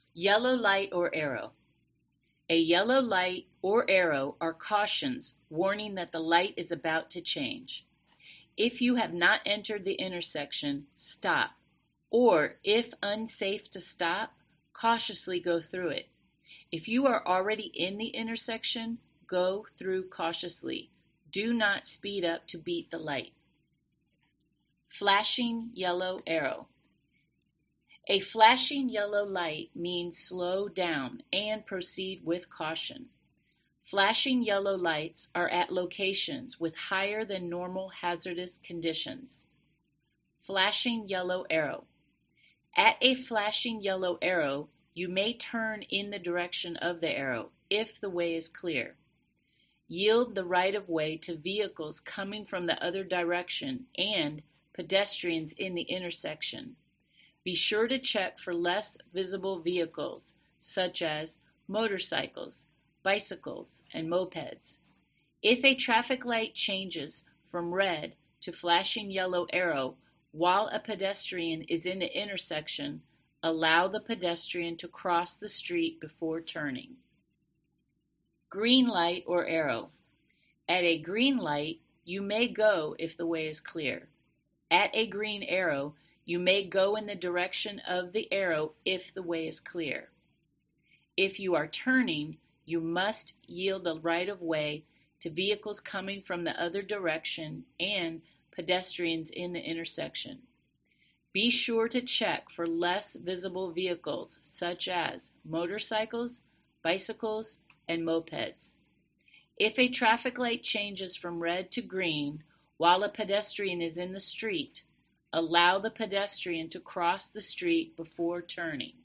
Yellow light or arrow. A yellow light or arrow are cautions warning that the light is about to change. If you have not entered the intersection, stop, or if unsafe to stop, cautiously go through it. If you are already in the intersection, go through cautiously. Do not speed up to beat the light. Flashing yellow arrow. A flashing yellow light means slow down and proceed with caution. Flashing yellow lights are at locations with higher than normal hazardous conditions. Flashing yellow arrow. At a flashing yellow arrow, you may turn in the direction of the arrow if the way is clear. Yield the right of way to vehicles coming from the other direction and pedestrians in the intersection. Be sure to check for less visible vehicles, such as motorcycles, bicycles, and mopeds. If a traffic light changes from red to flashing yellow arrow while a pedestrian is in the intersection, allow the pedestrian to cross the street before turning. Green light or arrow. At a green light, you may go if the way is clear. At a green arrow, you may go in the direction of the arrow if the way is clear. If you are turning, you must yield the right of way to vehicles coming from the other direction and pedestrians in the intersection. Be sure to check for less visible vehicles such as motorcycles, bicycles, and mopeds. If a traffic light changes from red to green while a pedestrian is in the street, allow the pedestrian to cross the street before turning.